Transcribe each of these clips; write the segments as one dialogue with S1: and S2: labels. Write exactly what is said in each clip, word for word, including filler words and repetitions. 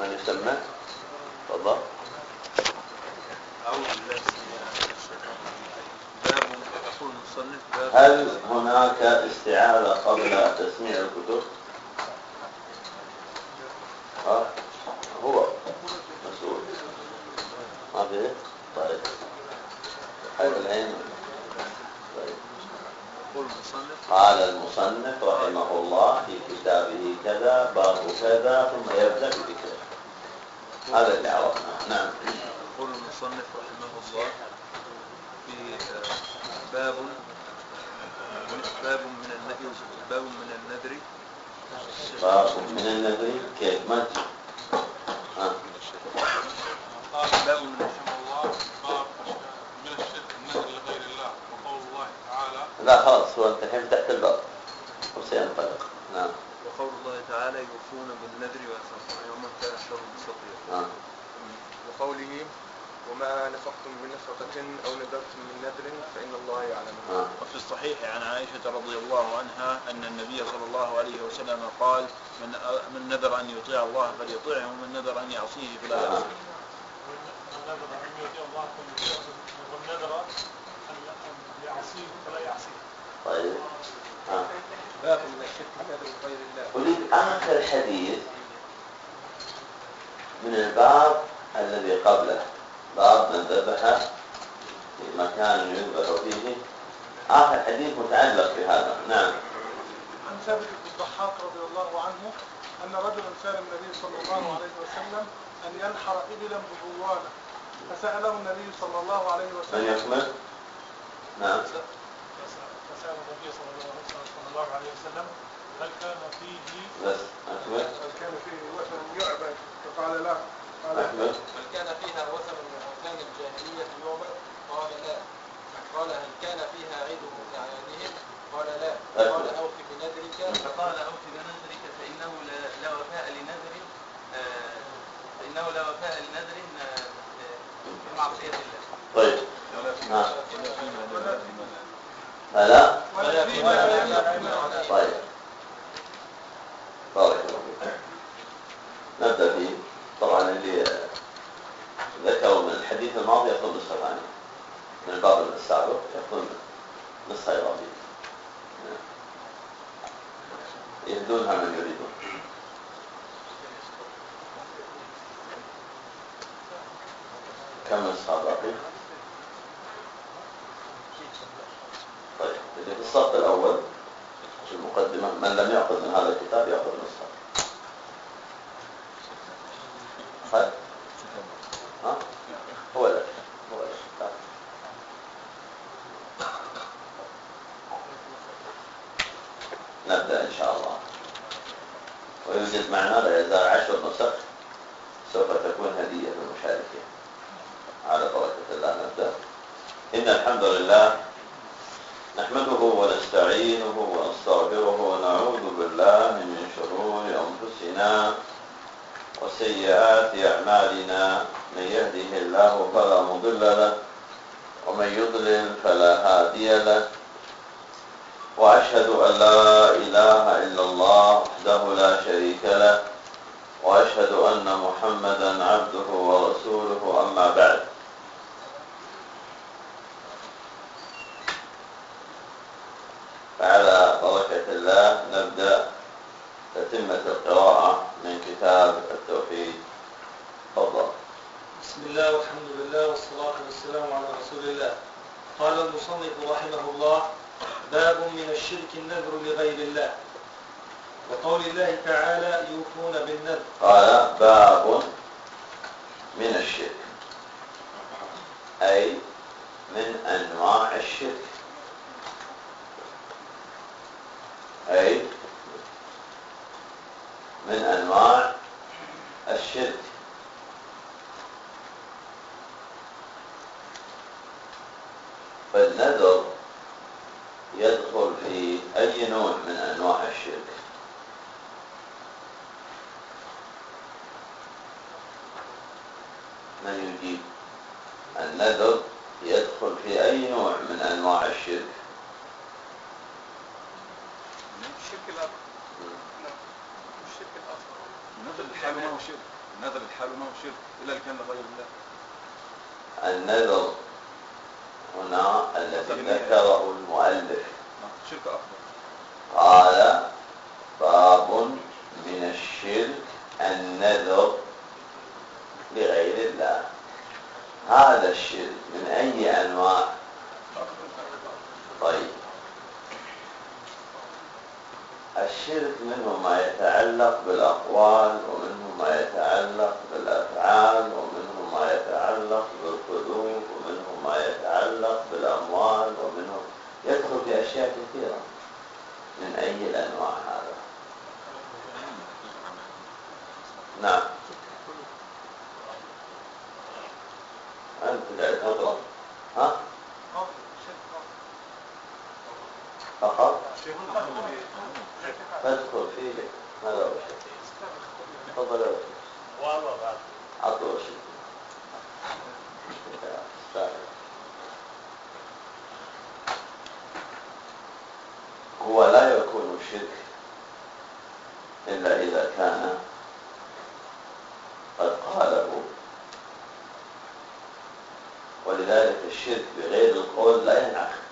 S1: من يسمى؟ تفضل. هل هناك استعارة قبل تسميع الكتب؟ أه؟ هو مسؤول ما فيه؟ طيب حيث العين. طيب. قال المصنف رحمه الله في كتابه كذا باب كذا ثم يبدأ بذكره. هذا اللي عرفناه. نعم.
S2: يقول المصنف رحمه الله في باب باب من النذر باب من النذر
S1: باب من النذر كيف ما تجي؟ ها.
S2: باب من
S3: الله باب من الشرك النذر لغير الله وقول الله تعالى.
S1: لا خلاص هو انت الحين تحت الباب وسينطلق. نعم.
S2: وقول الله تعالى يوفون بالنذر ويخافون يوما كان شره مستطيرا.
S1: نعم.
S4: وقوله وما نفقتم من نفقة أو نذرتم من نذر فإن الله يعلمه.
S1: نعم.
S2: وفي الصحيح عن عائشة رضي الله عنها أن النبي صلى الله عليه وسلم قال من من نذر أن يطيع الله فليطيعه ومن نذر أن يعصيه فلا يعصيه.
S3: من نذر أن يطيع الله فليطيعه ومن نذر أن يعصيه فلا يعصيه.
S1: طيب. ها.
S4: باب من الشرك النذر لغير الله.
S1: أريد آخر حديث من الباب الذي قبله، باب من ذبح في مكان يذبح فيه. آخر حديث متعلق بهذا. نعم.
S3: عن ثابت بن الضحاك رضي الله عنه أن رجلا سأل النبي صلى الله عليه وسلم أن ينحر إبلا ببوانة فسأله النبي صلى الله عليه وسلم.
S1: من يكمل؟ نعم.
S3: فسأل النبي صلى الله عليه وسلم هل كان فيه
S1: بس أكمل.
S3: هل كان فيه وثن يعبد فقال لا. قال
S1: أكمل.
S5: هل كان فيها وثن من أوثان الجاهلية يعبد؟ قال لا. قال هل كان فيها عيد من أعيادهم؟ قال لا. قال أوف بنذرك.
S6: فقال أوف بنذرك فإنه لا وفاء لنذر فإنه لا وفاء لنذر بمعصية الله.
S1: طيب. نعم. فلا. طيب. بارك الله فيك. نبدأ فيه. طبعا اللي ذكروا من الحديث الماضي يأخذ نسخة ثانية من الباب السابق يأخذ نسخة إضافية يهدونها من يريدون. كم نسخة باقي؟ طيب اللي في الصف الأول في المقدمة من لم يأخذ من هذا الكتاب يأخذ نسخة. طيب. ها؟ هو لك هو لك. نبدأ إن شاء الله. ويوجد معنا لا يزال عشر نسخ سوف تكون هدية للمشاركين. على بركة الله نبدأ. إن الحمد لله نحمده ونستعينه ونستغفره ونعوذ بالله من شرور أنفسنا وسيئات أعمالنا. من يهده الله فلا مضل له ومن يضلل فلا هادي له. وأشهد أن لا إله إلا الله وحده لا شريك له وأشهد أن محمدا عبده ورسوله. أما بعد، فعلى بركة الله نبدأ تتمة القراءة من كتاب التوحيد. تفضل.
S7: بسم الله والحمد لله والصلاة والسلام على رسول الله. قال المصنف رحمه الله باب من الشرك النذر لغير الله وقول الله تعالى يوفون بالنذر.
S1: قال باب من الشرك أي من أنواع الشرك أي من أنواع الشرك. فالنذر يدخل في أي نوع من أنواع الشرك. من يجيب؟ النذر يدخل في أي نوع من أنواع الشرك؟
S4: الشرك الأكبر. الشرك الأصغر.
S2: النذر الحال ما هو شرك. النذر الحال ما هو شرك إلا اللي كان لغير الله.
S1: النذر هنا الذي ذكره المؤلف
S2: شرك أكبر.
S1: قال باب من الشرك النذر لغير الله. هذا الشرك من أي أنواع؟ طيب، الشرك منه ما يتعلق بالأقوال، ومنه ما يتعلق بالأفعال، ومنه ما يتعلق بالقلوب، ومنه ما يتعلق بالأموال، ومنه يدخل في أشياء كثيرة. من أي الأنواع هذا؟ نعم، أنت قاعد تضرب ها؟ فقط فادخل فيه هذا هو الشيء. تفضل يا وشيخ. عطوا شيء. هو لا يكون شرك إلا إذا كان قد قاله، ولذلك الشرك بغير القول لا ينعقد.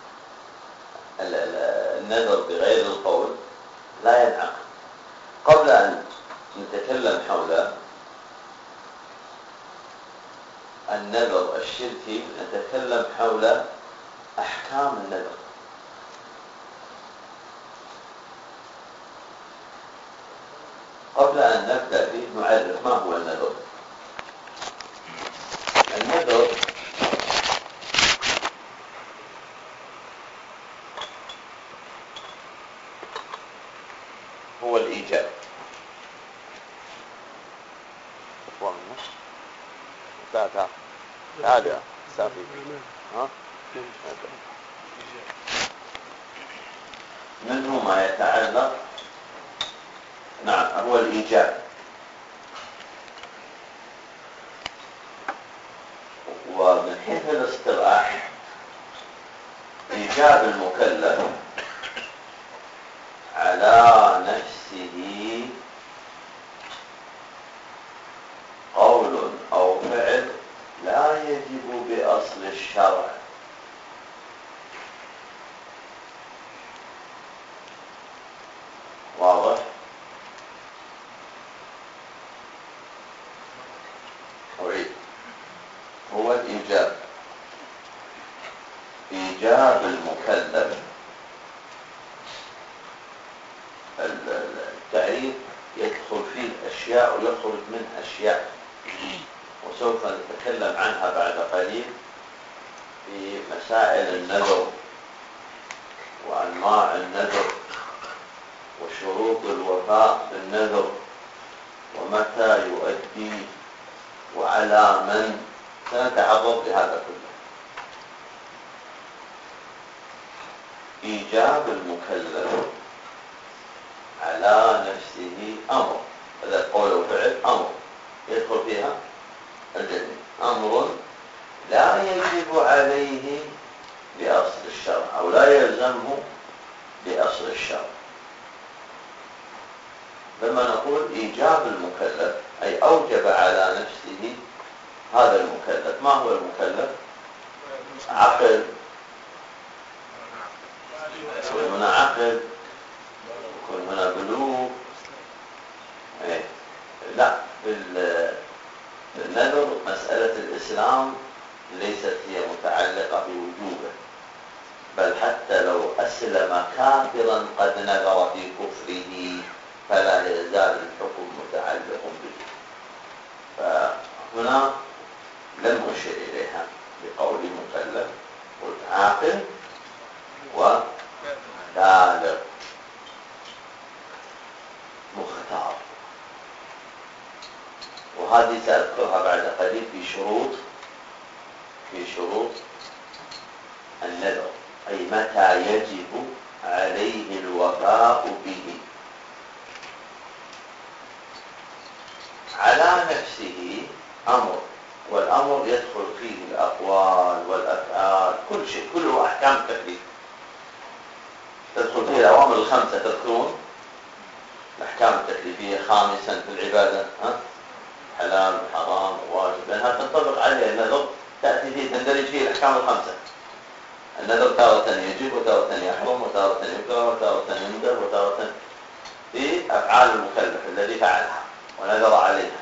S1: النذر بغير القول لا ينعقد. قبل أن نتكلم حول النذر الشركي نتكلم حول أحكام النذر. قبل أن نبدأ به نعرف ما هو النذر. النذر هو الإيجاب. تعال تعال تعال يا سافي. ها؟ منه ما يتعلق، نعم، هو الإيجاب. ومن حيث الاصطلاح إيجاب المكلف على نفسه قول أو فعل لا يجب بأصل الشرع، واضح؟ أريد هو الإيجاب، إيجاب المكلف. التعريف يدخل فيه أشياء ويخرج منه أشياء، وسوف نتكلم عنها بعد قليل في مسائل النذر وأنواع النذر وشروط الوفاء بالنذر ومتى يؤدي وعلى من. سنتعرض لهذا كله. إيجاب المكلف على نفسه أمر، هذا قول وفعل أمر يدخل فيها الجميع. أمر لا يجب عليه بأصل الشرع أو لا يلزمه بأصل الشرع. لما نقول إيجاب المكلف أي أوجب على نفسه هذا المكلف. ما هو المكلف؟ عقل، يكون هنا عقل، يكون هنا بلوغ. إيه؟ لا، بالنذر مسألة الإسلام ليست هي متعلقة بوجوبه، بل حتى لو أسلم كافرا قد نذر في كفره فلا يزال الحكم متعلق به. فهنا لم أشر إليها بقول مكلف، قلت عاقل وبالغ مختار. وهذه سأذكرها بعد قليل في شروط في شروط النذر، أي متى يجب عليه الوفاء به. على نفسه أمر، والأمر يدخل فيه الأقوال والأفعال، كل شيء، كله أحكام التكليف تدخل فيه الأوامر الخمسة. تذكرون الأحكام التكليفية خامسا في العبادة، ها؟ حلال وحرام وواجب، لأنها تنطبق عليه النذر، تأتي فيه تندرج فيه الأحكام الخمسة. النذر تارة يجب وتارة يحرم وتارة يكره وتارة يندب وتارة في أفعال المكلف الذي فعلها ونذر عليها.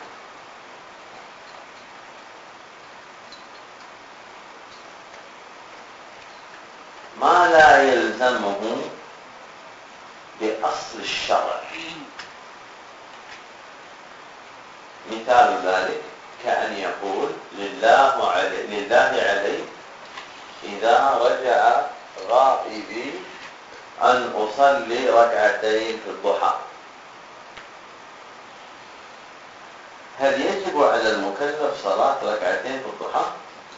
S1: ما لا يلزمه بأصل الشرع، مثال ذلك كأن يقول لله علي, لله علي إذا رجع غائبي أن أصلي ركعتين في الضحى. هل يجب على المكلف صلاة ركعتين في الضحى؟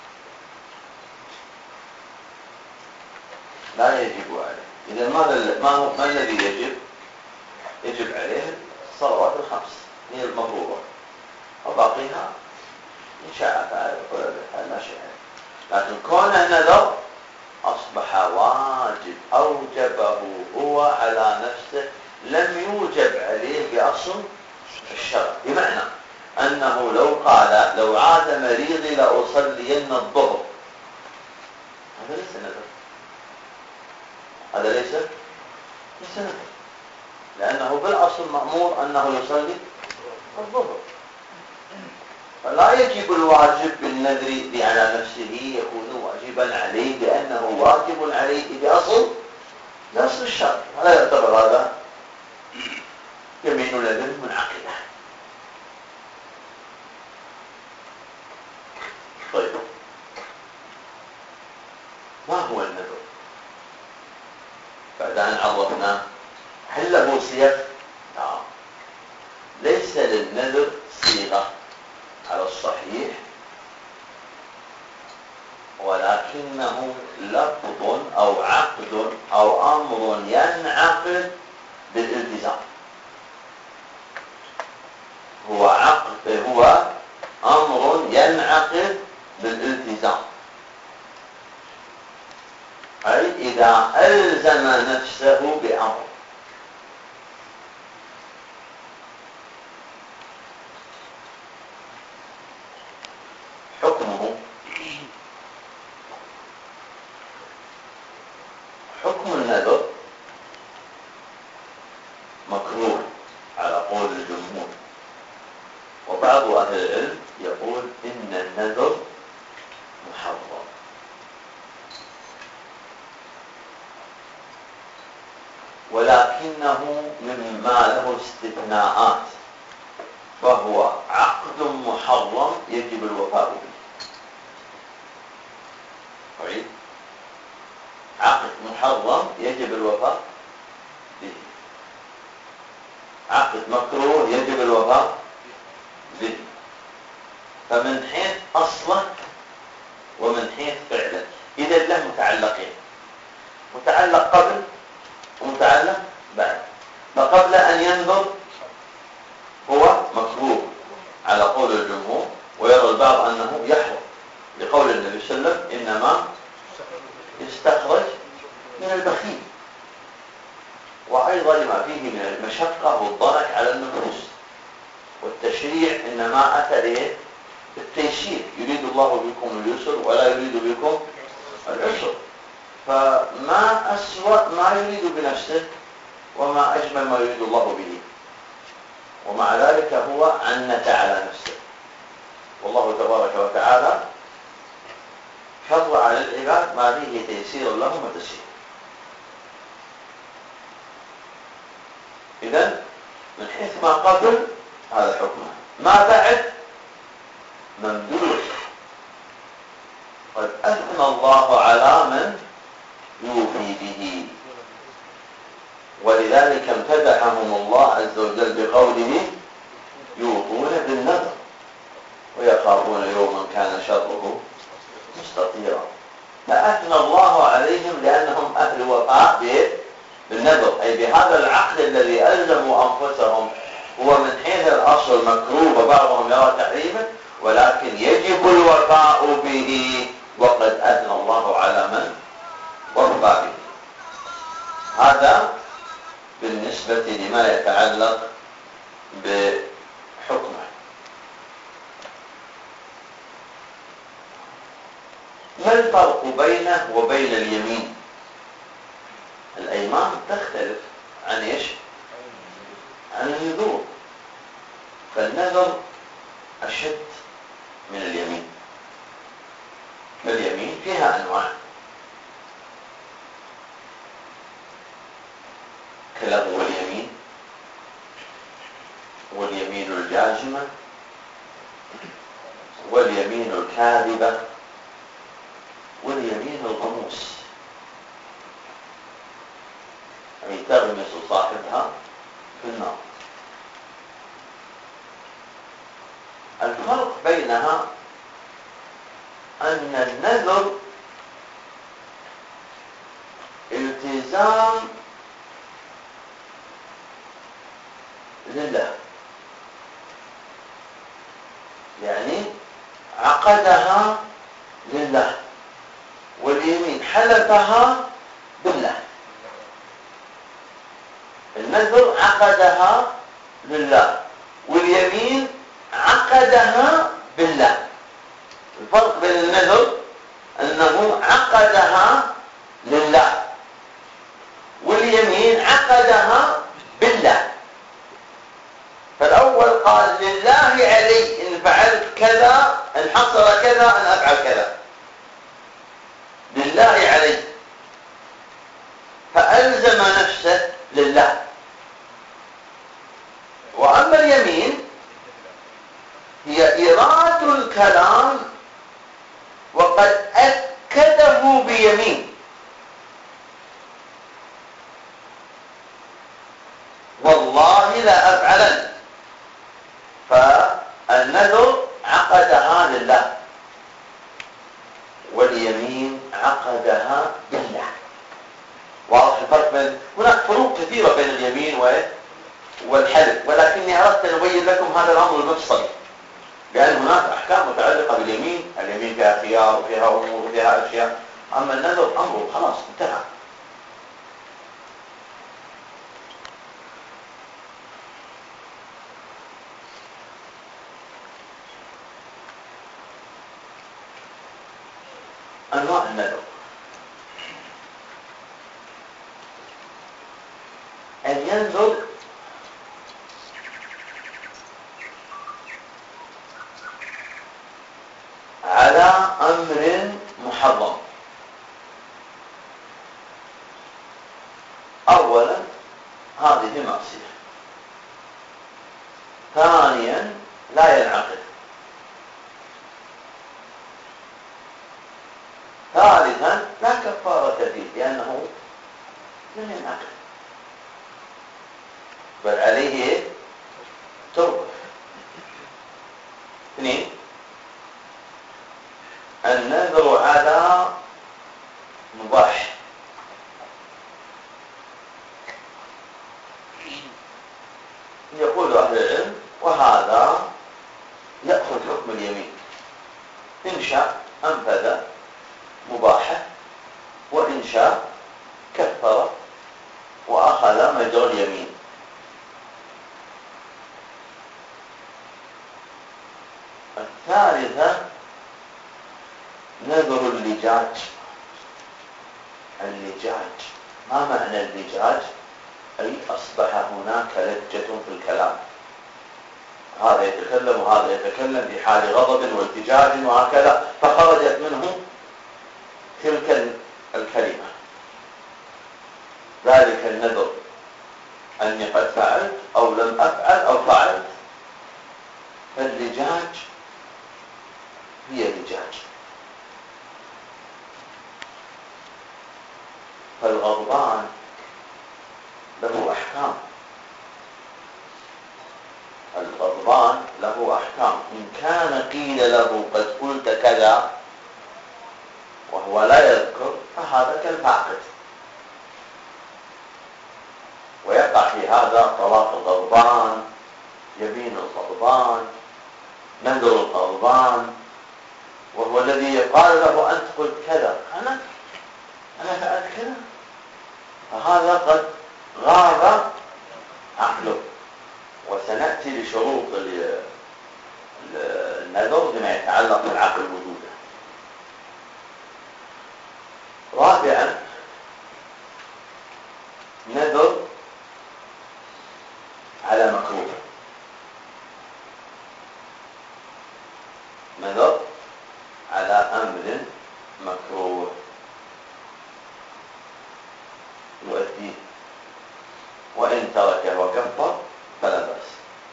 S1: لا يجب عليه. إذا ماذا ما هو ما الذي يجب؟ يجب عليه الصلوات الخمس هي المفروضة، وباقيها إن شاء فعل ولا بحال لا شيء عليه. لكن كون النذر أصبح واجب أوجبه هو على نفسه، لم يوجب عليه بأصل الشرع، بمعنى أنه لو قال لو عاد مريضي لأصلين الظهر، هذا ليس نذر، هذا ليس ليس نذر، لأنه بالأصل مأمور أنه يصلي الظهر. فلا يجب الواجب بالنذر على نفسه يكون واجبا عليه لأنه واجب عليه بأصل بأصل الشرع، ولا يعتبر هذا يمين نذر منعقدة. طيب، ما هو النذر؟ بعد أن عرفناه هل له صيغ؟ نعم، ليس للنذر صيغة على الصحيح، ولكنه لفظ أو عقد أو أمر ينعقد بالالتزام. هو عقد هو أمر ينعقد بالالتزام، أي إذا ألزم نفسه بأمر. حكمه حكم النذر مكروه على قول الجمهور، وبعض أهل العلم يقول إن النذر محرم. ولكنه مما له استثناءات، فهو عقد محرم يجب الوفاء به. طيب، عقد محرم يجب الوفاء به، عقد مكروه يجب الوفاء به. فمن حيث أصله ومن حيث فعله، إذا له متعلقين، متعلق قبل ومتعلق بعد. فقبل أن ينذر هو مكروه على قول الجمهور، ويرى البعض أنه يحرم لقول النبي صلى الله عليه وسلم إنما يستخرج من البخيل، وأيضا لما فيه من المشقة والضنك على النفوس. والتشريع إنما أتى له بالتيسير، يريد الله بكم اليسر ولا يريد بكم العسر. فما أسوأ ما يريد بنفسه وما أجمل ما يريد الله به، ومع ذلك هو عنت على نفسه. والله تبارك وتعالى شرع على العباد ما فيه تيسير لهم وتسهيل. إذن من حيث ما قبل هذا حكمه، ما بعد ممدوح. قد أثنى الله على من يوفي به، ولذلك امتدحهم الله عز وجل بقوله يوفون بالنذر ويخافون يوما كان شره مستطيرا. فأثنى الله عليهم لأنهم أهل وفاء بالنذر، أي بهذا العقد الذي ألزموا أنفسهم. هو من حيث الأصل مكروه وبعضهم يرى تحريمه، ولكن يجب الوفاء به، وقد أثنى الله على من وفى به. هذا بالنسبة لما يتعلق بحكمه. فالفرق بينه وبين اليمين؟ الأيمان تختلف عن إيش؟ عن النذور. فالنذر أشد من اليمين. اليمين فيها أنواع كلغو اليمين، واليمين الجازمة، واليمين الكاذبة، واليمين الغموس، أي تغمس صاحبها في النار. الفرق بينها أن النذر التزام لله، يعني عقدها لله، واليمين حلفها بالله. النذر عقدها لله، واليمين عقدها بالله. الفرق بين النذر أنه عقدها لله، واليمين عقدها بالله. فالأول قال لله علي إن فعلت كذا، إن حصل كذا، أن أفعل كذا، لله علي، فألزم نفسه لله. وأما اليمين هي إيراد الكلام وقد أكده بيمين. والله لا أفعلن، فالنذر عقدها لله، واليمين عقدها بالله. واضح الفرق بين، هناك فروق كثيرة بين اليمين والحلف، ولكني أردت أن أبين لكم هذا الأمر المفصلي، لأن هناك أحكام متعلقة باليمين. اليمين فيها خيار وفيها أمور وفيها أشياء، أما النذر أمره خلاص انتهى. أنواع النذر: أن ينذر على أمر محرم. أولا هذه معصية، ثانيا لا ينعقد، ثالثا لا كفارة فيه لأنه لم ينعقد، بل عليه توبة. اثنين، النذر على مباح، يقول أهل العلم وهذا يأخذ حكم اليمين، إن شاء أنفذ مباحة، وإن شاء كفر وأخذ مجرى اليمين. الثالثة نذر اللجاج. اللجاج، ما معنى اللجاج؟ أي أصبح هناك لجة في الكلام، هذا يتكلم وهذا يتكلم في حال غضب والتجاج وهكذا، فخرجت منه تلك الكلمة. ذلك النذر أني قد فعلت أو لم أفعل أو فعلت. فاللجاج هي لجاج. فالغضبان له أحكام، الغضبان له أحكام. إن كان قيل له قد قلت كذا وهو لا يذكر فهذا كالفاقد، ويقع في هذا طلاق الغضبان، يمين الغضبان، نذر الغضبان، وهو الذي يقال له أنت قلت كذا، أنا أنا فعلت كذا، فهذا قد غاب عقله. وسنأتي لشروط النذر بما يتعلق بالعقل وجوده. الدين، وإن تركه وكفر فلا بأس.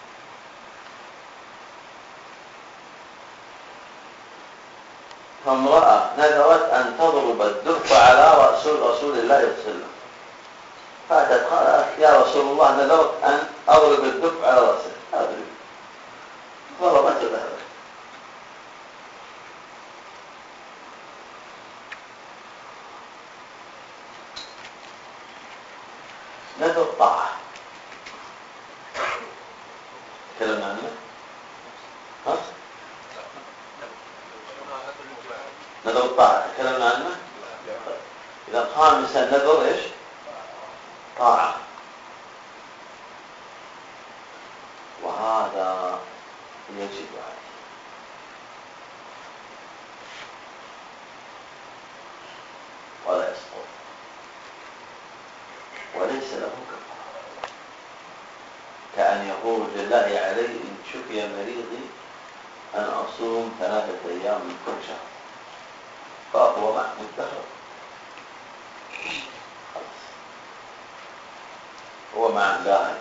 S1: فامرأة نذرت أن تضرب الدف على رسول رسول الله صلى الله عليه وسلم، فأتت قالت يا رسول الله نذرت أن أضرب الدف على رأسه، أضرب، ضربت وذهبت. نذر طاعة تكلمنا عنه، ها؟ نذر الطاعة تكلمنا عنه. إذا خامسا نذر إيش؟ طاعة. وهذا يجب عليه، ولا يسقط، وليس له كفارة، كأن يقول لله علي إن شفي مريضي أن أصوم ثلاثة أيام من كل شهر، فهو مع مدخر، هو مع دائما،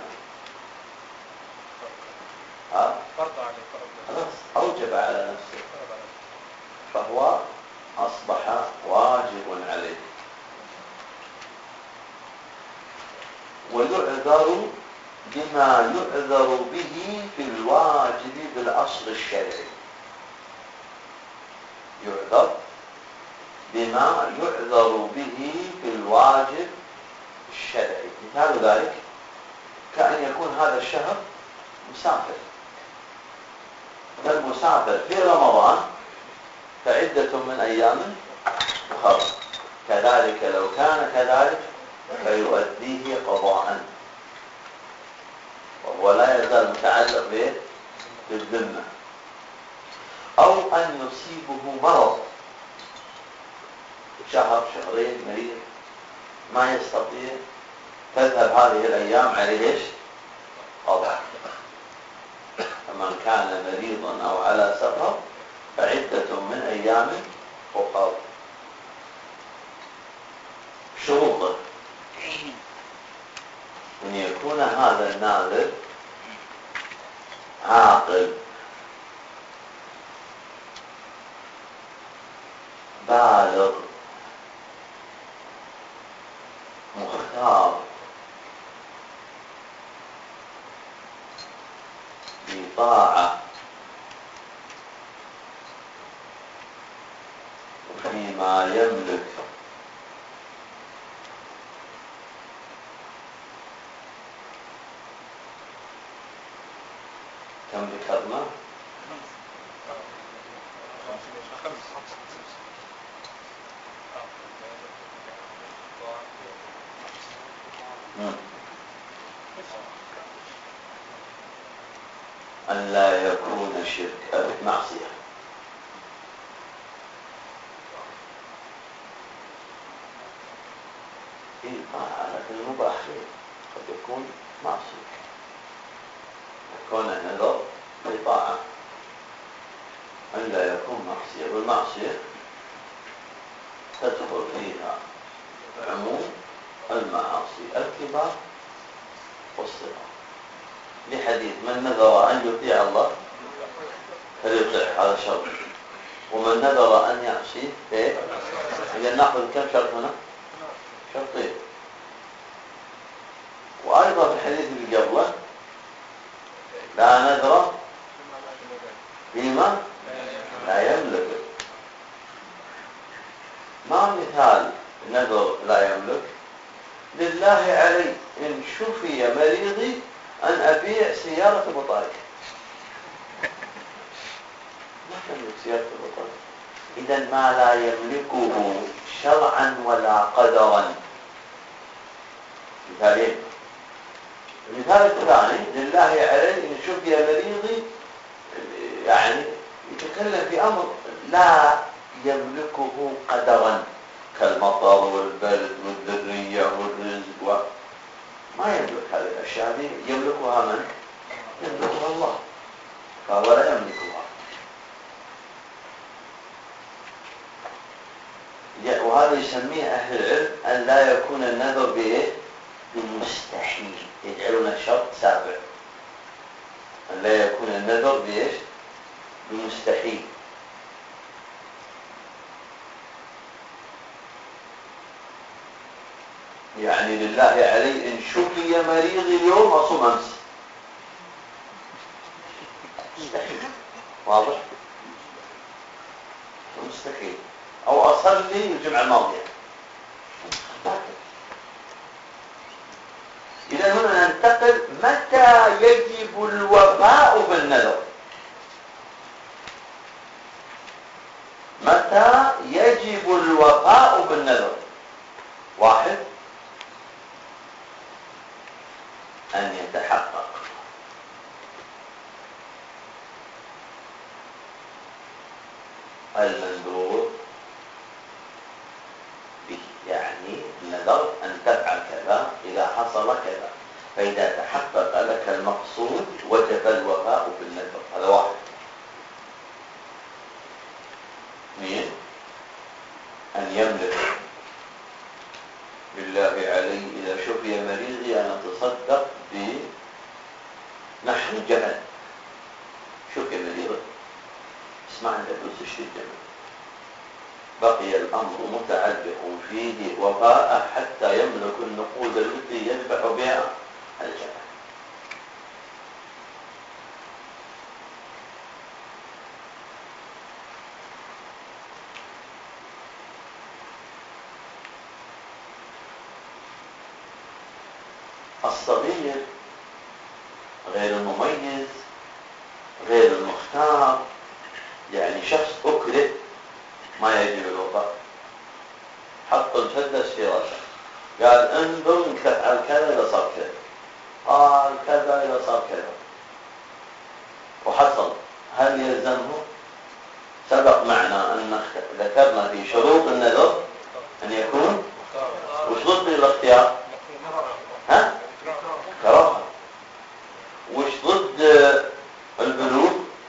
S1: ها؟
S5: فرض عليه
S1: خلاص أوجب على نفسه، فهو أصبح واجب عليه. ويعذر بما يعذر به في الواجب بالأصل الشرعي، يعذر بما يعذر به في الواجب الشرعي. مثال ذلك كأن يكون هذا الشهر مسافر، فالمسافر في رمضان فعدة من أيام أخرى، كذلك لو كان كذلك فيؤديه قضاء، وهو لا يزال متعلق به بالذمة. أو أن يصيبه مرض شهر شهرين مريض ما يستطيع، تذهب هذه الأيام عليه إيش؟ قضاء. فمن كان مريضا أو على سفر فعدة من أيام أخرى. شروطه أن يكون هذا الناذر عاقل بالغ مختار بطاعة وفيما يملك كم ذكرنا؟ أن لا يكون شرك معصية، إيه طاعة لكن المباح قد يكون معصية، يكون النذر بطاعة، أن لا يكون معصية. والمعصية تدخل فيها عموم المعاصي الكبار والصغار، لحديث من نذر أن يطيع الله فليطيع، هذا شرط. ومن نذر أن يعصيه فيه، إذا نأخذ كم شرط هنا؟ شرطين. وأيضا في الحديث اللي قبله لا نذر فيما لا يملك. ما مثال نذر لا يملك؟ لله علي إن شفي مريضي أن أبيع سيارة أبو طارق، ما تملك سيارة أبو طارق، إذا ما لا يملكه شرعا ولا قدرا. مثالين. المثال الثاني لله علي إن شفي مريضي، يعني يتكلم في أمر لا يملكه قدرا كالمطر والبرد والذرية والرزق و... ما يملك هذه الأشياء، هذه يملكها من؟ يملكها الله، فهو لا يملكها. وهذا يسميه أهل العلم أن لا يكون النذر بإيه؟ بمستحيل، يجعلون شرط سابع أن لا يكون النذر بإيش؟ بمستحيل. يعني لله علي إن شفي مريضي اليوم أصوم أمس، مستحيل. واضح؟ مستحيل. أو أصلي الجمعة الماضية. إذا هنا ننتقل متى يجب الوفاء بالنذر. متى يجب الوفاء بالنذر؟ واحد، أن يتحقق المنذور به، يعني النذر أن تفعل كذا إذا حصل كذا، فإذا تحقق لك المقصود وجب الوفاء بالنذر. هذا واحد. اثنين، أن يملك بالله علي إذا شفي مريضي أن أتصدق بنحو جمل. شفي مريضي اسمع عند فلوس الشيء الجمل، بقي الأمر متعلق فيه وفاء حتى يملك النقود التي يذبح بها الجمل. الصغير غير المميز غير المختار، يعني شخص أكره ما يجب الوفاء، حط المسدس في راسه قال انظر انك تفعل كذا إذا صار كذا، قال كذا إذا صار كذا، وحصل، هل يلزمه؟ سبق معنا أن ذكرنا في شروط النذر أن يكون وش ضد الاختيار؟ ها؟ كراهة. وش ضد البلوغ؟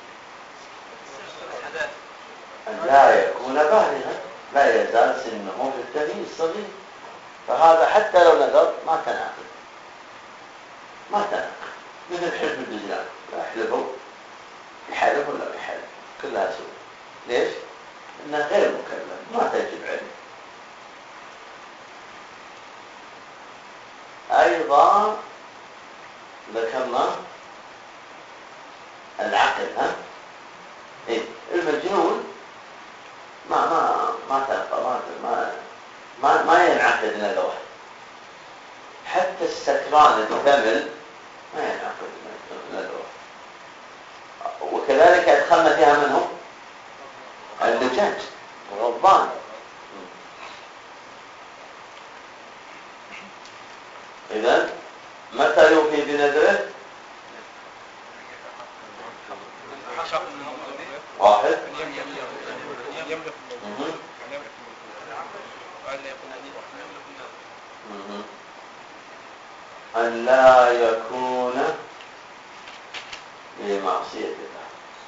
S1: أن لا يكون بالغا، لا يزال سنه في التمييز صغير، فهذا حتى لو نذر ما تناقض، ما تناقض. مثل حلف الدجلان، يحلفوا يحلف ولا ما يحلف كلها سوء. ليش؟ إنه غير مكلف، ما تجب عليه. أيضا ذكرنا العقل. ها؟ إيه؟ المجنون ما ما ما تنقض، ما ما ما ينعقد نذره. حتى السكران الثمل ما ينعقد نذره. وكذلك أدخلنا فيها منهم اللجاج والرضان. إذن متى يوفي بنذره؟ واحد، أن لا يكون لمعصية الله،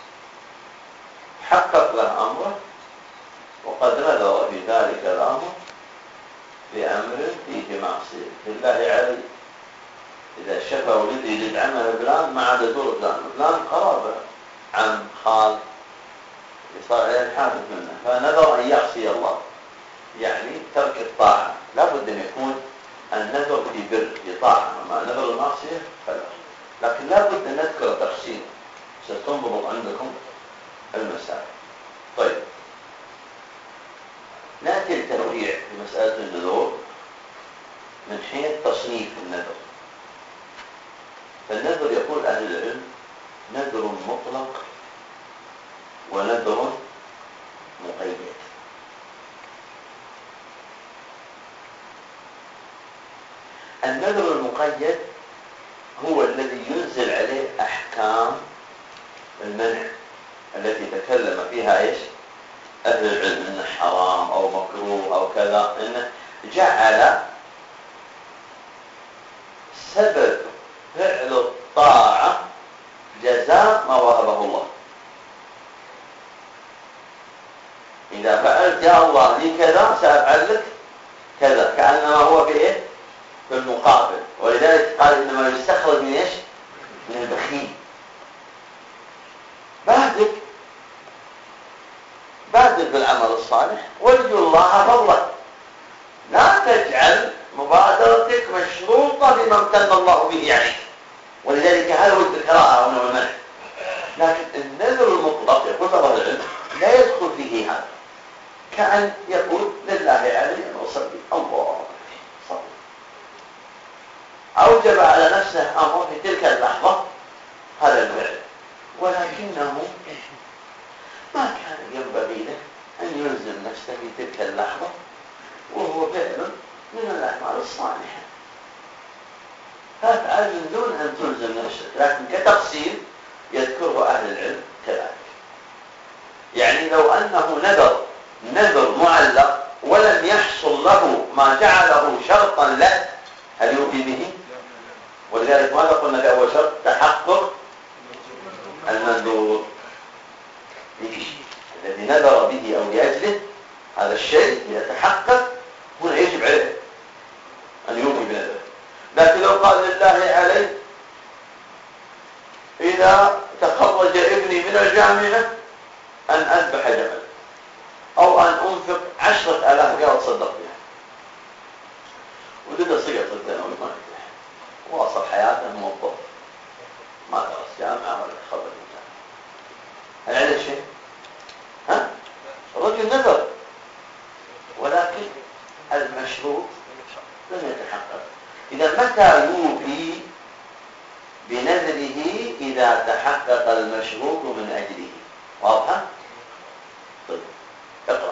S1: حقق له أمره وقد نذر في ذلك الأمر بأمر فيه معصية لله عليه. إذا شفى ولدي يريد عمل فلان ما عاد يزور فلان، فلان قرابة عم خال صار عليه الحادث منه، فنذر أن يعصي الله، يعني ترك الطاعة. لا بد أن يكون النذر في بر، في طاعة. أما نذر المعصية فلا. لكن لا بد أن نذكر تفصيل ستنضبط عندكم المسائل. طيب، نأتي التفريع في مسألة النذور من حيث تصنيف النذر. فالنذر يقول أهل العلم نذر مطلق ونذر مقيد. النذر المقيد هو الذي ينزل عليه أحكام المنع التي تكلم فيها إيش أهل العلم، إنه حرام أو مكروه أو كذا، إنه جعل سبب فعل الطاعة جزاء ما وهبه الله. إذا فعلت يا الله لي كذا سأفعل لك كذا، كأنما هو بإيه؟ بالمقابل. ولذلك قال إنما يستخرج من إيش؟ من البخيل. بادر بادر بالعمل الصالح وارجو الله فضله. لا تجعل مبادرتك مشروطة بما امتن الله به عليك. ولذلك هذا هو القراءة هنا والمنع. لكن النذر المطلق يقول بعض العلم لا يدخل فيه هذا، كأن يقول لله علي أن أصلي الله صلي، أوجب على نفسه أمر في تلك اللحظة هذا الفعل، ولكنه ما كان ينبغي له أن يلزم نفسه في تلك اللحظة وهو فعل من الأعمال الصالحة، فافعل من دون أن تلزم نفسك. لكن كتفصيل يذكره أهل العلم كذلك. يعني لو أنه نذر نذر معلق ولم يحصل له ما جعله شرطا له هل يوفي به؟ ولذلك ماذا قلنا في أول شرط؟ تحقق المنذور. الذي نذر به أو لأجله هذا الشيء يتحقق هنا يجب عليه أن يوفي بنذره. لكن لو قال لله علي إذا تخرج ابني من الجامعة أن أذبح جمل أو أن أنفق عشرة آلاف ريال أتصدق بها، وجد صيغة صدقنا وما نجح، واصل حياته موظف ما درس جامعة ولا تخرج من جامعة، هل عليه شيء؟ ها؟ الرجل نذر ولكن المشروط لم يتحقق. إذا متى يوفي بنذره؟ إذا تحقق المشروط من أجله. واضحة؟ طيب اقرأ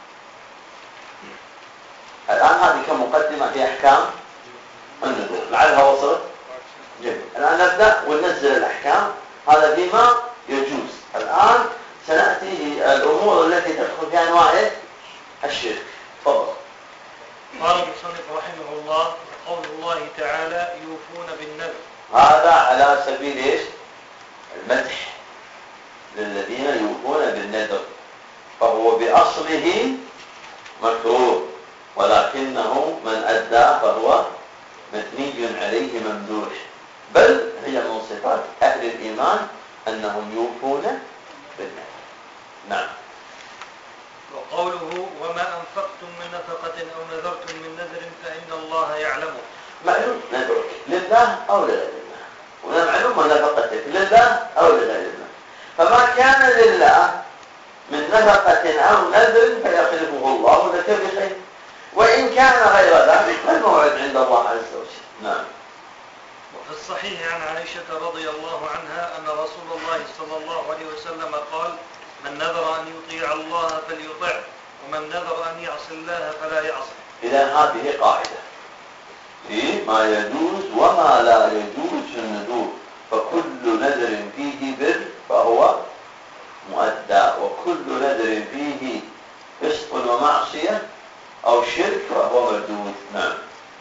S1: الآن هذه كمقدمة في أحكام النذور، لعلها وصلت. جميل. الآن نبدأ وننزل الأحكام. هذا بما يجوز. الآن سنأتي الأمور التي تدخل في أنواع الشرك. تفضل.
S7: قال المصنف رحمه الله: قول الله تعالى: يوفون بالنذر.
S1: هذا على سبيل ايش؟ المدح للذين يوفون بالنذر، فهو بأصله مكروه، ولكنه من أدى فهو مثني عليه ممدوح، بل هي من صفات أهل الإيمان أنهم يوفون بالنذر. نعم.
S7: وقوله: وما أنفقتم من نفقة أو نذرتم من نذر فإن الله يعلمه.
S1: معلوم نذرك لله أو لغير الله، ونعلم نفقتك لله أو لغير الله، فما كان لله من نفقة أو نذر فيخلفه الله لك بخير، وإن كان غير ذلك فالموعد عند الله عز وجل. نعم.
S7: وفي الصحيح عن عائشة رضي الله عنها أن رسول الله صلى الله عليه وسلم قال: من نذر أن يطيع الله فليطع، ومن نذر أن يعصي الله فلا يعصي.
S1: إذا هذه قاعدة في ما يجوز وما لا يجوز في النذور، فكل نذر فيه بر فهو مؤدى، وكل نذر فيه فسق ومعصية أو شرك فهو مردود. نعم.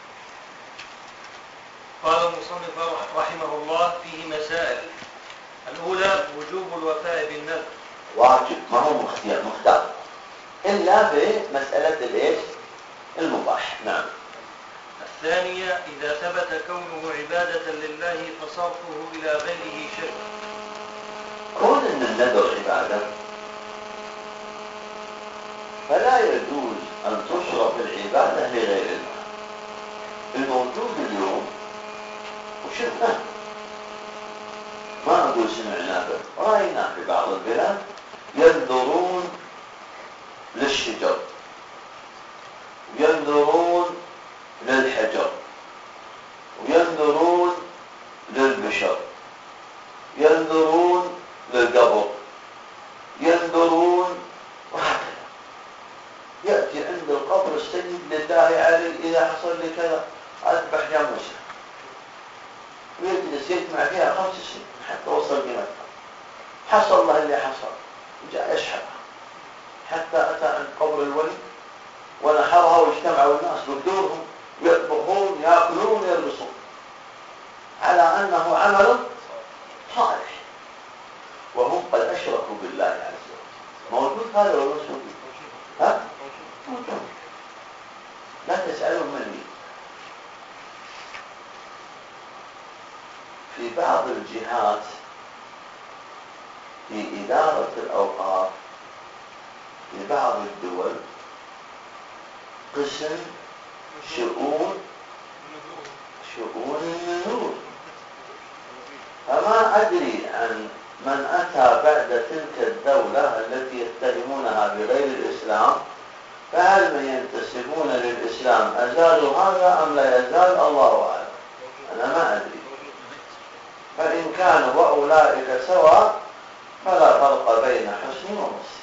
S7: قال المصنف رحمه الله: فيه مسائل. الأولى وجوب الوفاء بالنذر.
S1: واجب، ما هو مختار مختار إلا في مسألة الإيش؟ المباح. نعم.
S7: الثانية إذا ثبت كونه عبادة لله فصرفه إلى غيره شرك.
S1: كون أن النذر عبادة فلا يجوز أن تصرف العبادة لغير الله. الموجود اليوم وشفناه، ما أقول سمعنا به، رأينا في بعض البلاد ينذرون للشجر، ينذرون للحجر، وينذرون للبشر، ينذرون للقبر، ينذرون، وهكذا. يأتي عند القبر السيد لله علي إذا حصل لي كذا أذبح جاموسة، ويجلس يجمع فيها خمس سنين حتى وصل قيمتها، حصل له اللي حصل، وجاء يشحبها حتى أتى عند قبر الولي ونحرها، واجتمعوا الناس بدورهم يطبخون يأكلون يلبسون على أنه عمل صالح، وهم قد أشركوا بالله عز وجل. موجود هذا ولا مش موجود؟ ها؟ موجود. لا تسألوا من لي. في بعض الجهات في إدارة الأوقاف في بعض الدول قسم شؤون شؤون النذور، فما أدري عن من أتى بعد تلك الدولة التي يتهمونها بغير الإسلام، فهل من ينتسبون للإسلام أزالوا هذا أم لا يزال؟ الله أعلم، أنا ما أدري. فإن كانوا وأولئك سواء فلا فرق بين حسن ومسلم.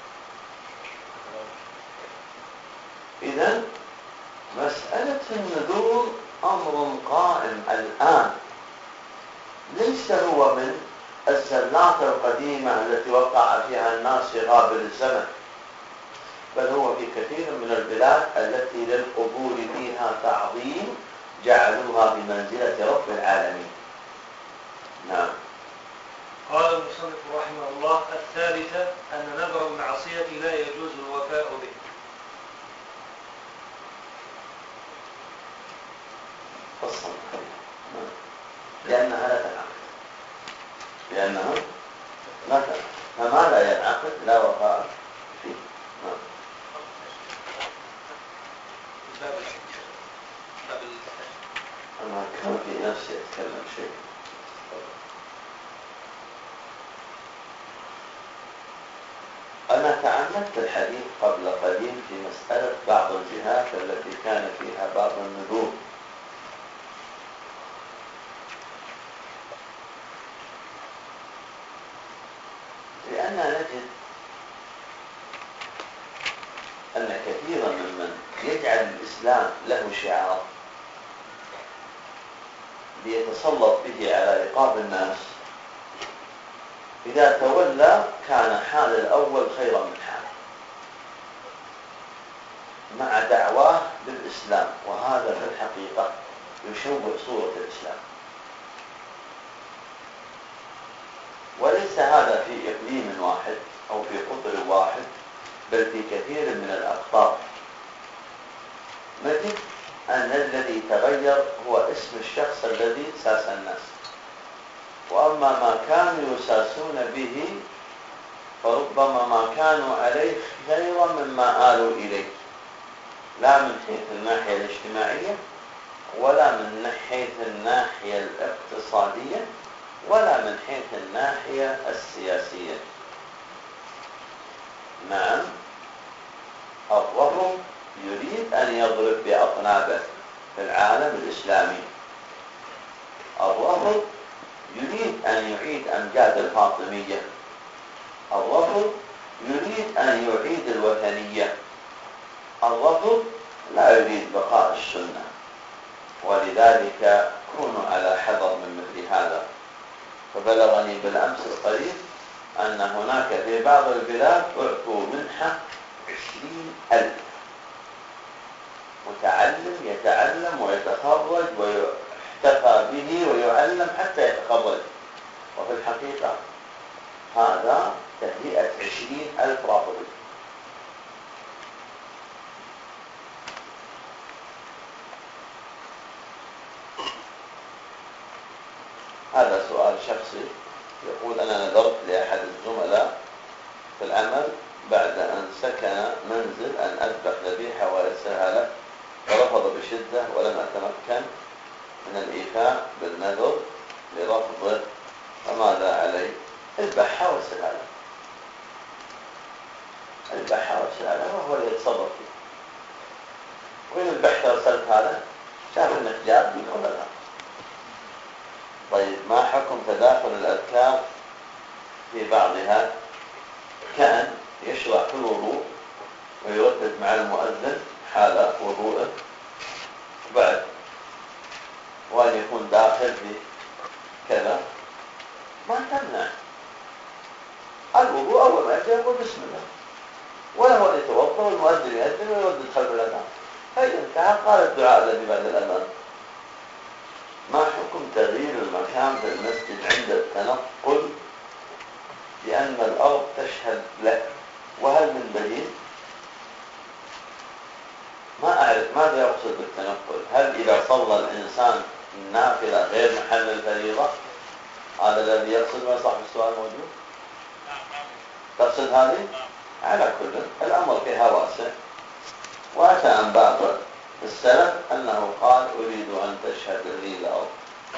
S1: إذن مسألة النذور أمر قائم الآن، ليس هو من الزلات القديمة التي وقع فيها الناس في غابر الزمن، بل هو في كثير من البلاد التي للقبور فيها تعظيم جعلوها بمنزلة رب العالمين. نعم.
S7: قال المصنف رحمه الله: الثالثة أن نذر المعصية لا يجوز الوفاء به.
S1: فصل. لأنها لا تنعقد، لأنها لا تنعقد، فما لا ينعقد لا وفاء فيه. نعم. أنا كان في نفسي أتكلم شيء. أنا تعمدت الحديث قبل قليل في مسألة بعض الجهات التي كان فيها بعض النذور، لأننا نجد أن كثيرا ممن يجعل الإسلام له شعار ليتسلط به على رقاب الناس، إذا تولى كان حال الأول خيرا من حال، مع دعواه بالإسلام، وهذا في الحقيقة يشوه صورة الإسلام. وليس هذا في إقليم واحد أو في قطر واحد، بل في كثير من الأقطار نجد أن الذي تغير هو اسم الشخص الذي ساس الناس، وأما ما كانوا يساسون به فربما ما كانوا عليه خيرا مما آلوا إليه، لا من حيث الناحية الاجتماعية ولا من حيث الناحية الاقتصادية ولا من حيث الناحية السياسية. نعم، الرجل يريد أن يضرب بأطنابه في العالم الإسلامي، الرجل يريد أن يعيد أمجاد الفاطمية، الرجل يريد أن يعيد الوثنية، الرجل لا يريد بقاء السنة. ولذلك كونوا على حذر من مثل هذا. فبلغني بالأمس القريب أن هناك في بعض البلاد أعطوا منحة عشرين ألف متعلم يتعلم ويتخرج ويحتفى به ويعلم حتى يتخرج، وفي الحقيقة هذا تهيئة عشرين ألف رافضي. هذا سؤال شخصي، يقول أنا نذرت لأحد الزملاء في العمل بعد أن سكن منزل أن أذبح ذبيحة وأرسلها له، فرفض بشدة ولم أتمكن من الإيفاء بالنذر لرفضه، فماذا علي؟ اذبحها وارسلها له، اذبحها وارسلها له وهو اللي يتصرف فيه. وإن ذبحت وارسلتها له شاف انك جاد يقول لا. طيب ما حكم تداخل الأذكار في بعضها، كأن يشرع في الوضوء ويردد مع المؤذن حال وضوءه بعد، وأن يكون داخل في كذا، ما تمنع الوضوء. أول ما يبدأ يقول بسم الله، ولا هو يتوضأ والمؤذن يؤذن ويردد خلف الأذان، فإذا انتهى قال الدعاء الذي بعد الأذان. ما حكم تغيير المكان في المسجد عند التنقل لأن الأرض تشهد له، وهل من بديل؟ ما أعرف ماذا يقصد بالتنقل. هل إذا صلى الإنسان النافلة غير محل الفريضة هذا الذي يقصد من صاحب السؤال موجود؟ تقصد هذه؟ على كل الأمر فيها واسع. وأتى عن بعض السلف أنه قال أريد أن تشهد لي الأرض.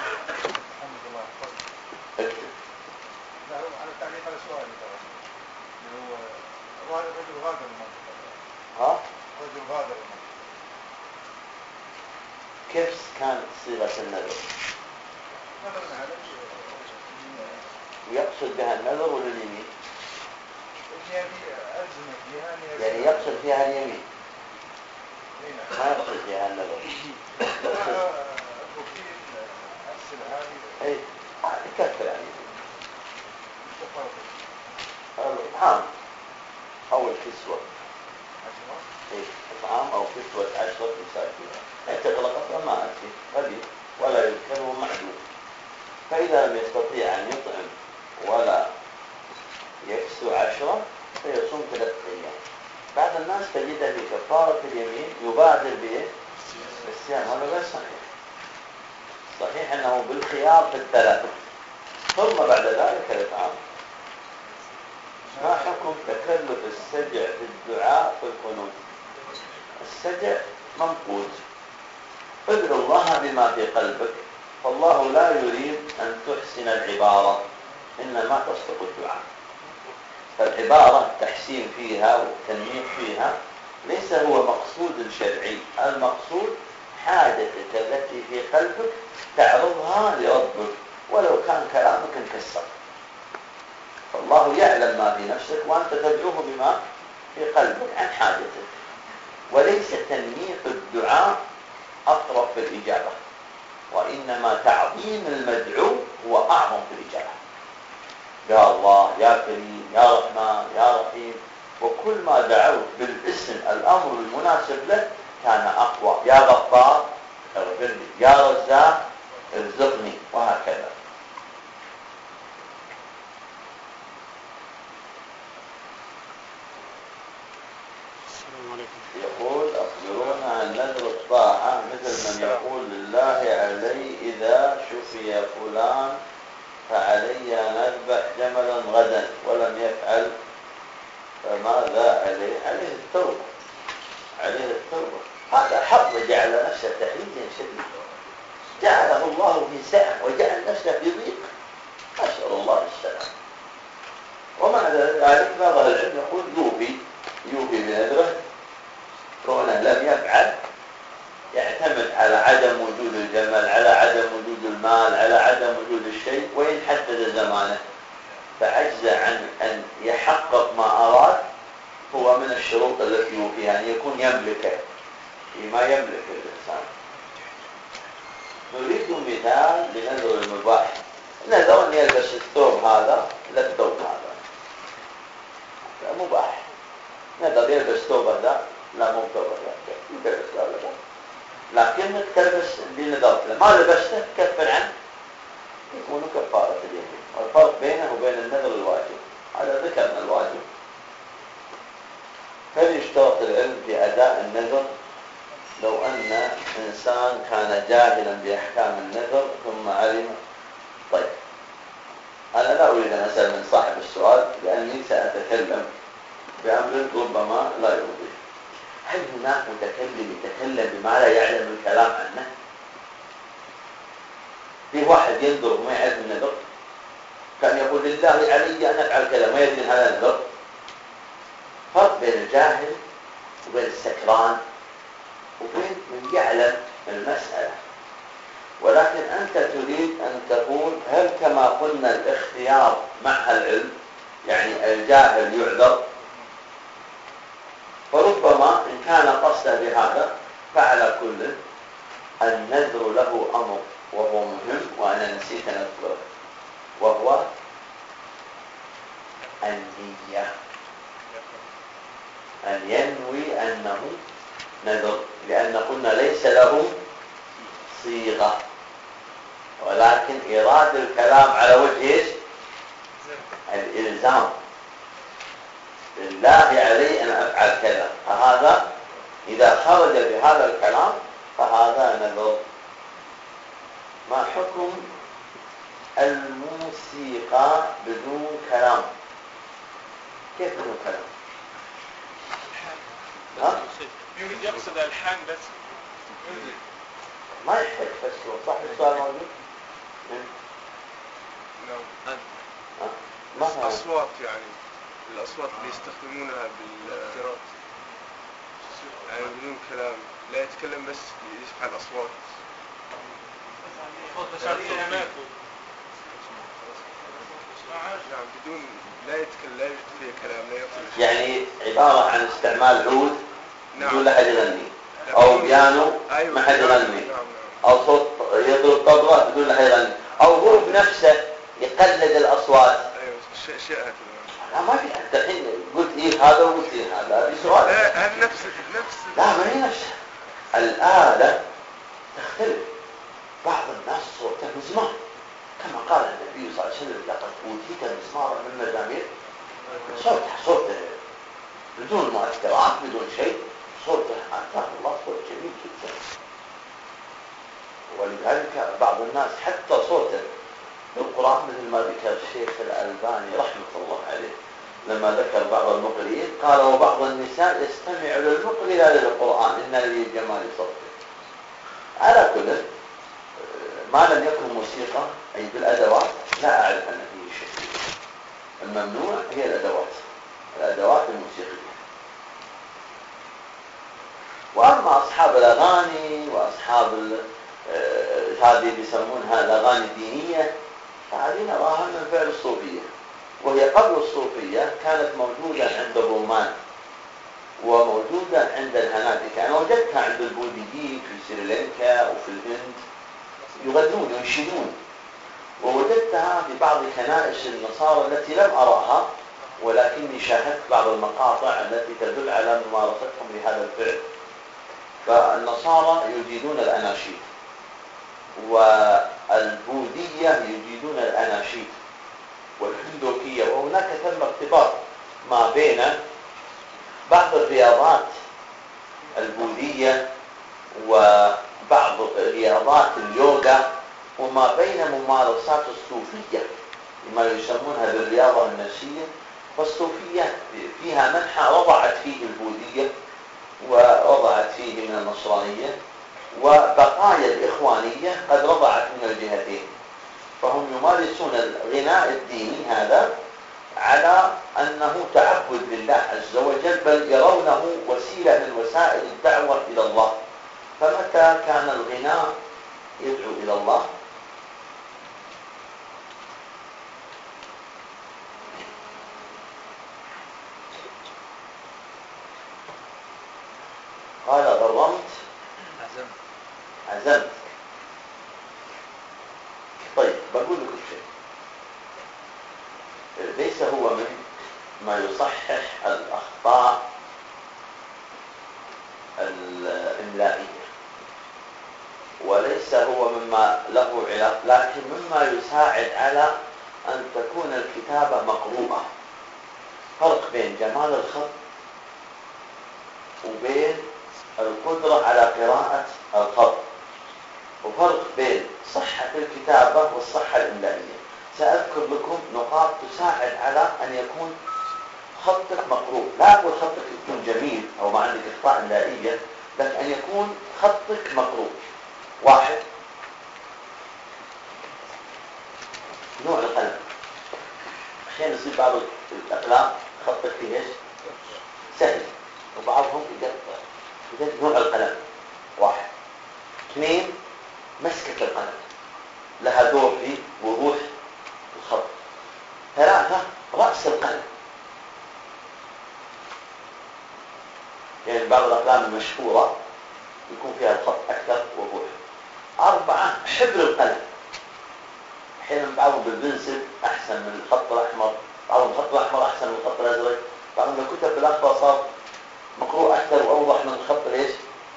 S1: اكتب.
S8: لا هو على التعليق على سؤالي ترى اللي هو رجل غادر المنطقة.
S1: ها؟
S8: رجل غادر المنطقة.
S1: كيف كانت صيغة النذر؟
S8: مثلا هذا
S1: يقصد بها النذر ولا اليمين؟
S8: يعني ألزم فيها
S1: يعني يقصد فيها اليمين ما يقصد فيها النذر.
S8: أرسل هذه
S1: اي يكفر يعني الإطعام أو الكسوة. اي إطعام أو كسوة عشرة مساكين اعتقل قطرا ما أتي قليل ولا يذكر معدوم. فإذا لم يستطيع أن يطعم ولا يكسو عشرة فيصوم ثلاثة أيام. بعض الناس تجده في كفارة اليمين يبادر به بالصيام، هذا غير صحيح. صحيح أنه بالخيار في الثلاثة ثم بعد ذلك الإطعام. ما حكم تكلف السجع في الدعاء في القنوت؟ السجع منقوص. ادعو الله بما في قلبك، فالله لا يريد أن تحسن العبارة إنما تصدق الدعاء. فالعبارة التحسين فيها والتنميق فيها ليس هو مقصود شرعي. المقصود حاجتك التي في قلبك تعرضها لربك ولو كان كلامك مكسر. فالله يعلم ما في نفسك وأنت تدعوه بما في قلبك عن حاجتك، وليس تنميق الدعاء أقرب في الإجابة، وإنما تعظيم المدعو هو أعظم في الإجابة. يا الله يا كريم يا رحمن يا رحيم، وكل ما دعوت بالاسم الأمر المناسب له كان أقوى. يا غفار اغفر لي، يا رزاق ارزقني، وهكذا. يقول أخبرونا عن نذر الطاعة مثل من يقول لله علي إذا شفي فلان فعلي أن أذبح جملا غدا ولم يفعل فماذا عليه؟ عليه التوبة. عليه التوبة. هذا حظ جعل نفسه تحريجا شديدا، جعله الله في سعة وجعل نفسه في ضيق، أسأل الله السلام. ومع ذلك بعض العلم يقول يوفي يوفي بنذره كونه لم يفعل، يعتمد على عدم وجود الجمل، على عدم وجود المال، على عدم وجود الشيء، وإن حدد زمانه فعجز عن أن يحقق ما أراد هو من الشروط التي يوفيها أن يكون يملكه فيما يملك الإنسان. نريد مثال لنذر المباح. نذر أن يلبس الثوب هذا لا الثوب هذا مباح. نذر يلبس ثوب هذا لا مو ثوب هذا يلبس لا لا، لكنك تلبس اللي نذرت له ما لبسته كفر عنه يكون كفارة اليمين. والفرق بينه وبين النذر الواجب هذا ذكرنا الواجب. هل يشترط العلم في أداء النذر؟ لو أن إنسان كان جاهلا بأحكام النذر ثم علم. طيب أنا لا أريد أن أسأل من صاحب السؤال لأني سأتكلم بأمر ربما لا يوضح. هل هناك متكلم يتكلم بما لا يعلم الكلام عنه؟ في واحد ينذر وما يعرف النذر، كان يقول لله علي أن أفعل كذا ما يدري هذا النذر. فرق بين الجاهل وبين السكران وبين من يعلم المسألة. ولكن أنت تريد أن تقول هل كما قلنا الاختيار مع العلم يعني الجاهل يعذر؟ فربما إن كان قصده بهذا فعلى كل النذر له أمر وهو مهم وأنا نسيت أن أذكره، وهو النية. أن ينوي أنه نذر، لأن قلنا ليس له صيغة ولكن إيراد الكلام على وجه الإلزام. لله علي أن أفعل كذا، فهذا إذا خرج بهذا الكلام فهذا نذر. ما حكم الموسيقى بدون كلام. كيف بدون كلام؟ ها؟
S8: يريد يقصد الحان بس.
S1: ما يحتاج فسر. صح السؤال موجود؟
S4: نعم.
S1: ها؟ ما فهم.
S4: أصوات يعني الأصوات اللي يستخدمونها بال يعني بدون كلام، لا يتكلم بس يفعل أصوات. نعم بدون لا يتكلم، لا يوجد فيه كلام، لا يقصد.
S1: يعني عبارة عن استعمال عود
S4: نعم.
S1: بدون لا حد يغني، أو بيانو
S4: أيوة.
S1: ما حد يغني،
S4: نعم. نعم.
S1: أو صوت يضرب طبلة بدون لا حد يغني، أو هو بنفسه يقلد الأصوات.
S4: أيوة أشياء هكذا.
S1: لا ما في حتى الحين قلت إيه هذا وقلت إيه هذا، هذا سؤال.
S4: لا هذا نفس نفس.
S1: لا ما هي نفسها. الآلة تختلف. بعض الناس صوته مزمار، كما قال النبي صلى الله عليه وسلم لقد أوتيت مزمارا من مزامير. صوته صوته بدون مؤثرات بدون شيء، صوته آتاه الله صوت جميل جدا. ولذلك بعض الناس حتى صوته بالقرآن مثل ما ذكر الشيخ الألباني رحمة الله عليه لما ذكر بعض المقرئين قال وبعض النساء يستمع للمقرئ لا للقرآن إن لجمال صوته. على كل ما لم يكن موسيقى أي بالأدوات لا أعرف أن فيه شيء. الممنوع هي الأدوات الأدوات الموسيقية. وأما أصحاب الأغاني وأصحاب هذه بيسمونها الأغاني الدينية فهذه نراها من فعل الصوفية، وهي قبل الصوفية كانت موجودة عند الرومان وموجودة عند الهنادكة. أنا وجدتها عند البوذيين في سريلانكا وفي الهند يغنون ينشدون، ووجدتها في بعض كنائس النصارى التي لم أراها ولكني شاهدت بعض المقاطع التي تدل على ممارستهم لهذا الفعل. فالنصارى يجيدون الأناشيد والبوذية يجيدون الأناشيد والهندوكية، وهناك ثم ارتباط ما بين بعض الرياضات البوذية وبعض رياضات اليوغا وما بين ممارسات الصوفية ما يسمونها بالرياضة النفسية. فالصوفية فيها منحى وضعت فيه البوذية ووضعت فيه من النصرانية، وبقايا الإخوانية قد وضعت من الجهتين. فهم يمارسون الغناء الديني هذا على أنه تعبد لله عز وجل، بل يرونه وسيلة من وسائل الدعوة إلى الله. فمتى كان الغناء يدعو إلى الله قال غرمت
S6: عزمت
S1: عزمت. طيب بقول لكم شيء ليس هو من ما يصحح الأخطاء الإملائية وليس هو مما له علاقة، لكن مما يساعد على أن تكون الكتابة مقروءة. فرق بين جمال الخط وبين القدرة على قراءة الخط، وفرق بين صحة الكتابة والصحة الإملائية. سأذكر لكم نقاط تساعد على أن يكون خطك مقروء. لا أقول خطك يكون جميل أو ما عندك أخطاء إملائية، لكن أن يكون خطك مقروء. واحد، نوع القلم. أحيانا يصير بعض الأقلام خطك فيه سهل وبعضهم يقطع. إذا نوع القلم واحد. اثنين، مسكة القلم لها دور في وضوح الخط. ثلاثة، رأس القلم، يعني بعض الأقلام المشهورة يكون فيها الخط أكثر وضوح. أربعة، حبر القلم. أحيانا بعضهم بالبنسل أحسن من الخط الأحمر، بعضهم الخط الأحمر أحسن من الخط الأزرق، بعضهم الكتب بالأخضر صار مقروء أكثر وأوضح من الخط ليش.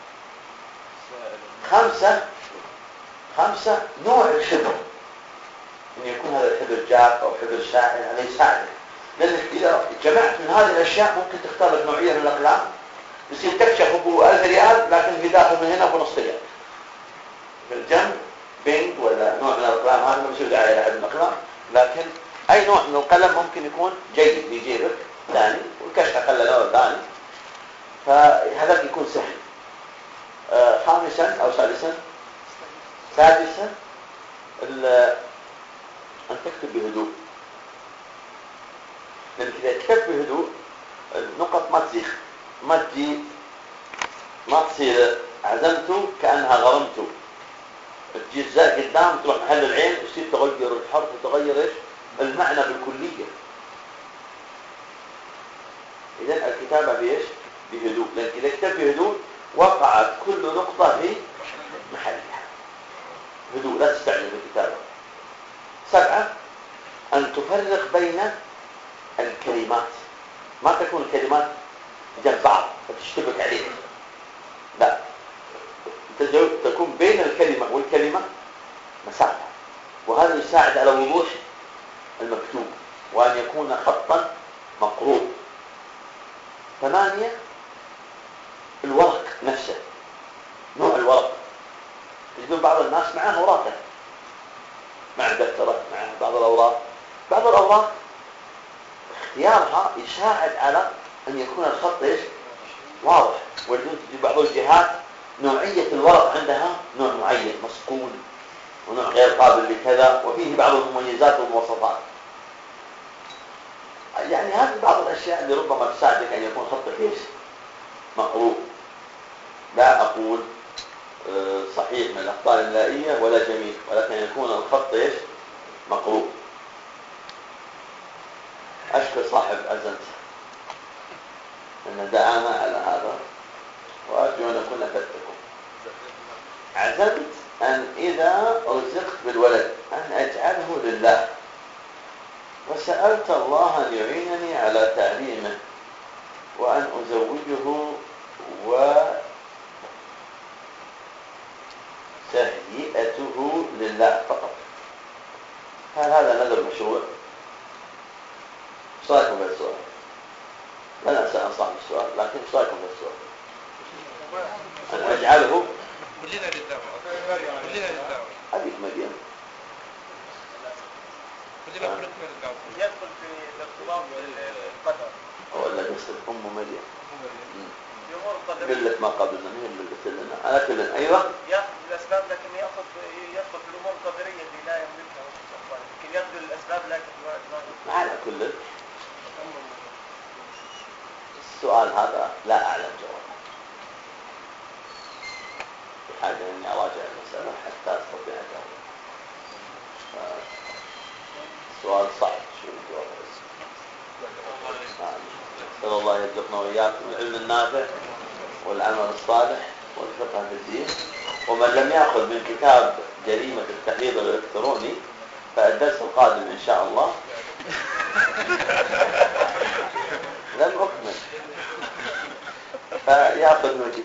S1: خمسة خمسة نوع الحبر، أن يكون هذا الحبر جاف أو حبر سائل، هذا يساعدك. لأنك إذا جمعت من هذه الأشياء ممكن تختار لك نوعية من الأقلام يصير تكشف أبو ألف ريال لكن في داخل من هنا ونص ريال. في الجنب بينج ولا نوع من الأقلام الأقلام هذا مسؤول على حد الأقلام، لكن أي نوع من القلم ممكن يكون جيد في جيبك ثاني، والكشف خلى نوع ثاني، فهذا يكون سهل. آه خامسا أو سادسا سادسا أن تكتب بهدوء، لأنك إذا كتبت بهدوء النقط ما تزيخ، ما تجي ما تصير عزمته كأنها غرمته، تجي الزاء قدام تروح محل العين ويصير تغير الحرف وتغير ايش المعنى بالكلية. إذن الكتابة بإيش؟ بهدوء، لأن إذا كتبت بهدوء وقعت كل نقطة في محلها. هدوء، لا تستعجل بالكتابة. سبعة أن تفرق بين الكلمات، ما تكون الكلمات جنب بعض فتشتبك عليها، لا، تكون بين الكلمة والكلمة مسافة، وهذا يساعد على وضوح المكتوب وأن يكون خطا مقروء. ثمانية الورق نفسه، نوع الورق. تجدون بعض الناس معه أوراقه، مع دفتره، مع بعض الأوراق. بعض الأوراق اختيارها يساعد على أن يكون الخط إيش؟ واضح. ولذلك تجد بعض الجهات نوعية الورق عندها نوع معين مسكون ونوع غير قابل لكذا، وفيه بعض المميزات والمواصفات. يعني هذه بعض الأشياء اللي ربما تساعدك أن يكون خطك إيش؟ مقروء. لا أقول صحيح من الأخطاء الإملائية ولا جميل، ولكن يكون الخط إيش؟ مقروء. أشكر صاحب أزمت أن دعانا على هذا، وأرجو أن أكون أفدتكم. عزمت أن إذا رزقت بالولد أن أجعله لله، وسألت الله أن يعينني على تعليمه وأن أزوجه وتهيئته لله فقط. هل هذا نذر مشروع؟ ايش رايكم بالسؤال؟ لا لا سأل صاحب السؤال، لكن ايش رايكم بالسؤال؟ أن أجعله
S6: كلنا للدعوة، كلنا للدعوة.
S1: أبيك مريم
S6: كلنا كلنا للدعوة.
S5: يدخل في الارتباط بالقدر.
S1: ولا قصة أم مريم
S5: في امور القدر.
S1: قلة ما قبلنا، مين اللي قلت لنا؟ أنا كلنا أيوة.
S5: ياخذ الاسباب لكن ياخذ يدخل في الامور القدريه اللي لا يملكها، لكن يقبل الاسباب لكن ما
S1: على كل السؤال هذا لا أعلم جوابه، بحاجة أني أراجع المسألة حتى أستطيع أجاوب. السؤال صعب شو الجواب. نسأل الله يرزقنا وإياكم العلم النافع والعمل الصالح والفقه في الدين. ومن لم يأخذ من كتاب جريمة التحريض الإلكتروني فالدرس القادم إن شاء الله لن أكمل، فيأخذ من